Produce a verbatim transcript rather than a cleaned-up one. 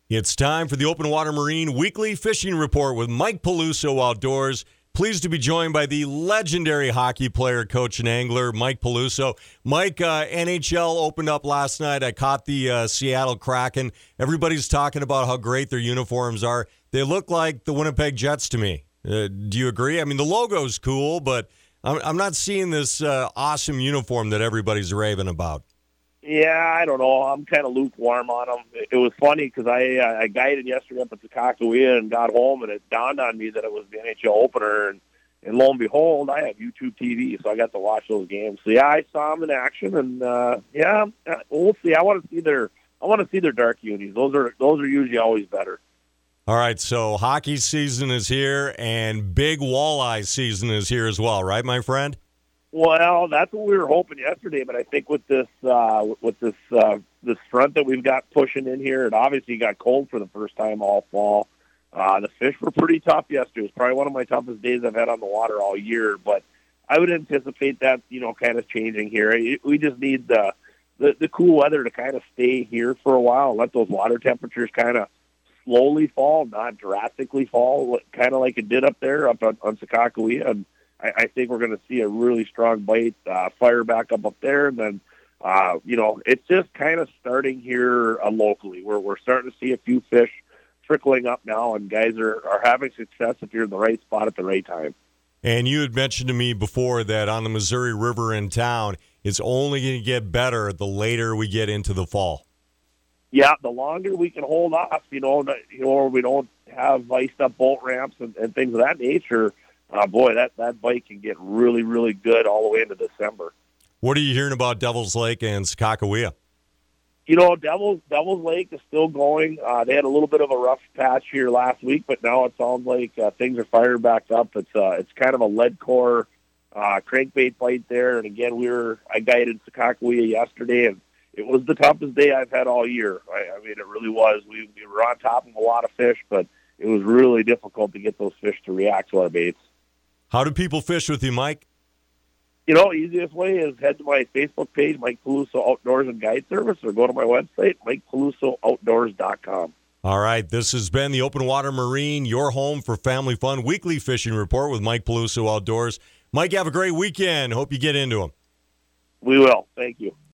It's time for the Open Water Marine Weekly Fishing Report with Mike Peluso Outdoors. Pleased to be joined by the legendary hockey player, coach, and angler, Mike Peluso. Mike, uh, N H L opened up last night. I caught the uh, Seattle Kraken. Everybody's talking about how great their uniforms are. They look like the Winnipeg Jets to me. Uh, do you agree? I mean, the logo's cool, but I'm, I'm not seeing this uh, awesome uniform that everybody's raving about. Yeah, I don't know. I'm kind of lukewarm on them. It, it was funny because I uh, I guided yesterday up at Sakakawea and got home, and it dawned on me that it was the N H L opener. And, and lo and behold, I have YouTube T V, so I got to watch those games. So yeah, I saw them in action, and uh, yeah, we'll see. I want to see their I want to see their dark unis. Those are those are usually always better. All right, so hockey season is here, and big walleye season is here as well, right, my friend? Well, that's what we were hoping yesterday, but I think with this uh, with this uh, this front that we've got pushing in here, it obviously got cold for the first time all fall. Uh, the fish were pretty tough yesterday. It was probably one of my toughest days I've had on the water all year, but I would anticipate that, you know, kind of changing here. We just need the, the, the cool weather to kind of stay here for a while, let those water temperatures kind of slowly fall, not drastically fall, kind of like it did up there up on, on Sakakawea, and I, I think we're going to see a really strong bite, uh, fire back up up there, and then, uh, you know, it's just kind of starting here uh, locally. We're, we're starting to see a few fish trickling up now, and guys are, are having success if you're in the right spot at the right time. And you had mentioned to me before that on the Missouri River in town, it's only going to get better the later we get into the fall. Yeah, the longer we can hold off, you know, you know, or we don't have iced up boat ramps and, and things of that nature, uh, boy, that, that bite can get really, really good all the way into December. What are you hearing about Devil's Lake and Sakakawea? You know, Devil's Devil's Lake is still going. Uh, they had a little bit of a rough patch here last week, but now it sounds like uh, things are fired back up. It's uh, it's kind of a lead core uh, crankbait bite there. And again, we were I guided Sakakawea yesterday, and it was the toughest day I've had all year. I, I mean, it really was. We, we were on top of a lot of fish, but it was really difficult to get those fish to react to our baits. How do people fish with you, Mike? You know, easiest way is head to my Facebook page, Mike Peluso Outdoors and Guide Service, or go to my website, mike peluso outdoors dot com. All right, this has been the Open Water Marine, your home for family fun, weekly fishing report with Mike Peluso Outdoors. Mike, have a great weekend. Hope you get into them. We will. Thank you.